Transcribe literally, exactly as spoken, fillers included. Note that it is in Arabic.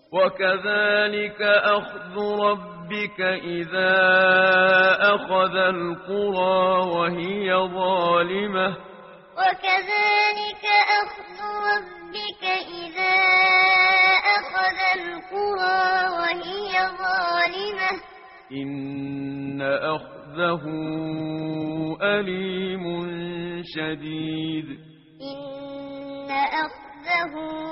وكذلك أخذ ربك إذا أخذ القرى وهي ظالمة وكذلك أخذ ربك إذا أخذ القرى وهي ظالمة إن أخذه أليم شديد إن أخذه